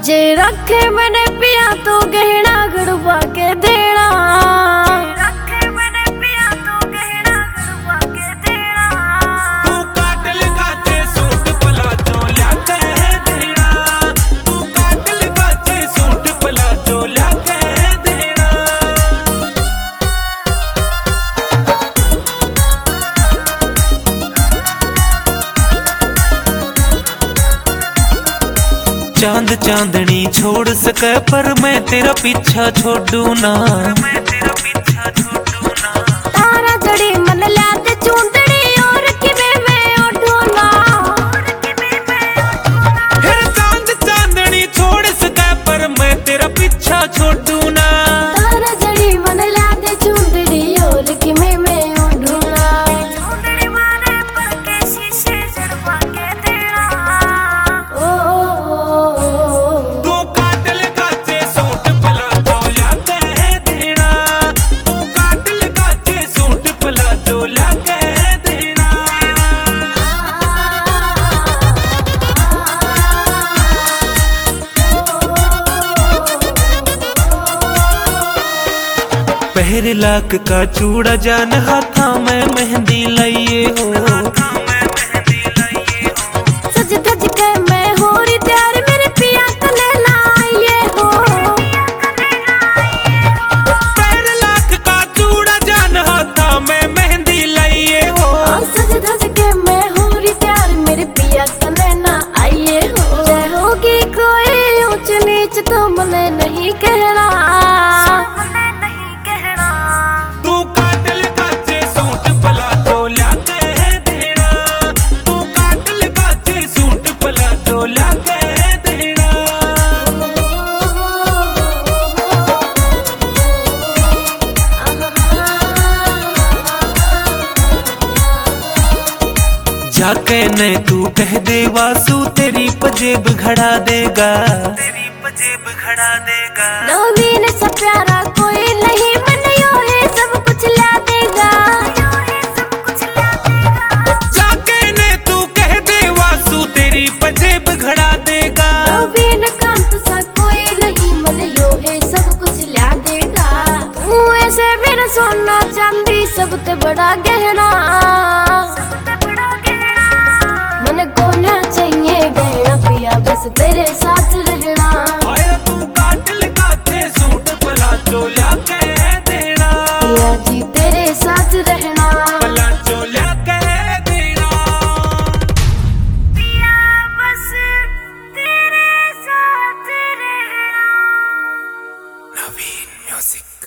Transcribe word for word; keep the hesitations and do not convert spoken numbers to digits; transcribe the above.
जे रखे मैंने पिया तो गहना गड़वा के देना। रखे मैंने पिया तो गहना गड़वा के देना। तू काट लगा के सूट प्लाजो लाके देना। तू काट लगा के सूट प्लाजो लाके देना। चांद चांदनी छोड़ सके पर मैं तेरा पीछा छोड़ू ना। तारा जड़ी मन लाते चूंदड़ी और किवे में ओढ़ू ना। फिर चांद चांदनी छोड़ सके पर मैं तेरा पीछा छोड़ू ना। तारा जड़ी मन लाते चूंदड़ी और किवे में ओढ़ू ना। चूंदड़ी मारे पर के शीशे जड़वा के देना। ओ, ओ, ओ, ओ। तू काट लगा के सूट प्लाजो लाके देना। तू काट लगा के सूट प्लाजो लाके देना। पहर लाख का चूड़ा जान हाथा में मेहंदी लाइए हो। सज धज के मैं हो रही तैयार मेरे पिया कने लाइए हो। पहर लाख का चूड़ा जान हाथा में मेहंदी लाइए हो। सज धज के मैं हो रही तैयार मेरे पिया कने ना आइए हो। जय होगी कोई ऊंच नीच तो मने नहीं कहना। तू काट लगा के सूट प्लाजो लाके देना। तू काट लगा के सूट प्लाजो लाके देना। जाके ने तू कह दे वासु तेरी पजेब घड़ा देगा। तेरी पजेब घड़ा देगा। नवीन सा प्यारा कोई नहीं मन यो है सब कुछ ला देगा। जाके ने तू कह दे वासु तेरी पजेब घड़ा देगा। नवीन कांत सा कोई नहीं मन यो है सब कुछ ला देगा। तू ऐसे मेरा सोना चांदी सब ते बड़ा गहना। मन को ना चाहिए गहना पिया बस तेरे साथ रहना। आया तू काट लगा के सूट प्लाजो लाके देना। पिया जी तेरे साथ रहना। प्लाजो लाके देना। पिया बस तेरे साथ रहना। नवीन म्यूजिक।